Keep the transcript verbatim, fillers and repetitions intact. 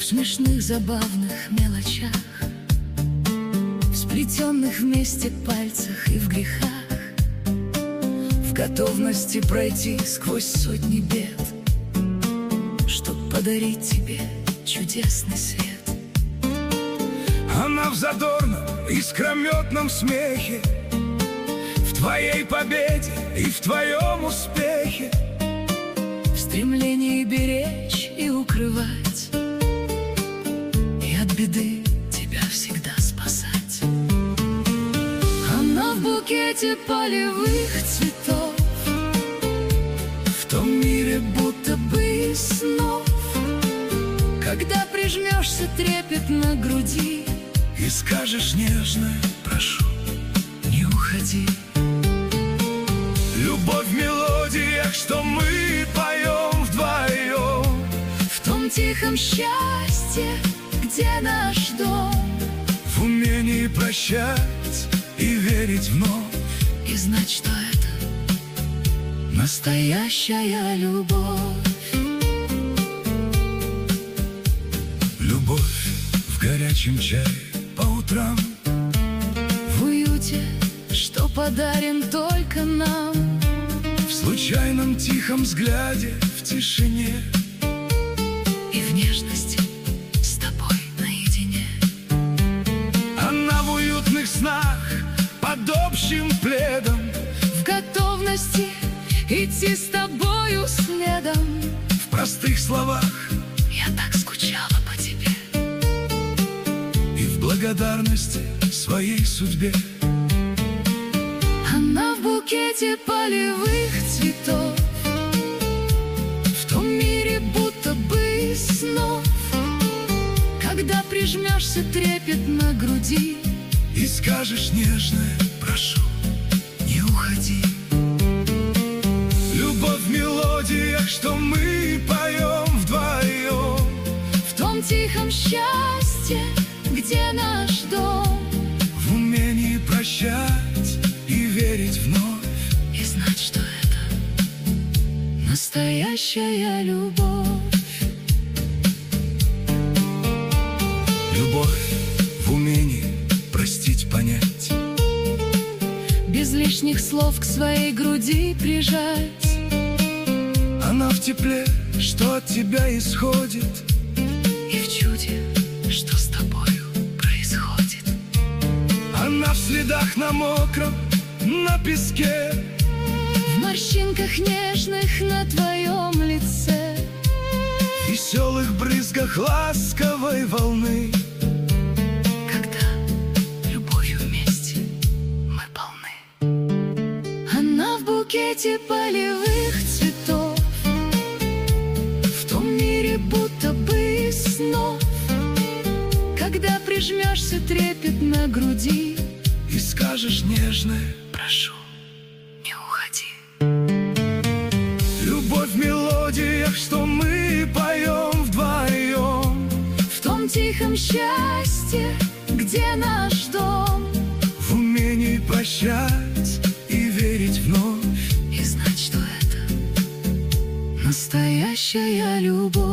смешных, забавных мелочах, в сплетенных вместе пальцах и в грехах, в готовности пройти сквозь сотни бед, чтоб подарить тебе чудесный свет. Она в задорном, искрометном смехе, в твоей победе и в твоем успехе, в стремлении беречь и укрывать, и от беды тебя всегда спасать. Она в букете полевых цветов, в том мире будто бы из снов, когда прижмешься трепет на груди и скажешь нежно: прошу, не уходи. Любовь в мелодиях, что мы поем вдвоем, в том тихом счастье, где наш дом, в умении прощать и верить вновь, и знать, что это настоящая любовь. Любовь в горячем чае по утрам, в уюте, что подарен только нам, в случайном тихом взгляде, в тишине и в нежности с тобой наедине. Она в уютных снах под общим пледом, в готовности идти с тобою следом. В простых словах: я так скучала по тебе, и в благодарности своей судьбе. Она в букете полевых цветов, в том мире будто бы из снов, когда прижмешься трепет на груди и скажешь нежное: прошу, не уходи. Любовь в мелодиях, что мы поем вдвоем, в том тихом счастье, где наш дом, в умении прощать и верить вновь, и знать, что это настоящая любовь. Любовь в умении простить, понять, без лишних слов к своей груди прижать. Она в тепле, что от тебя исходит, и в чуде, что с тобою происходит. Она в следах на мокром, на песке, в морщинках нежных на твоем лице, в веселых брызгах ласковой волны, когда любовью вместе мы полны. Она в букете полевых цветов, в том мире будто бы из снов, когда прижмешься трепет на груди и скажешь нежное: прошу, не уходи. Любовь в мелодиях, что мы поем вдвоем, в том тихом счастье, где наш дом, в умении прощать и верить вновь, и знать, что это настоящая любовь.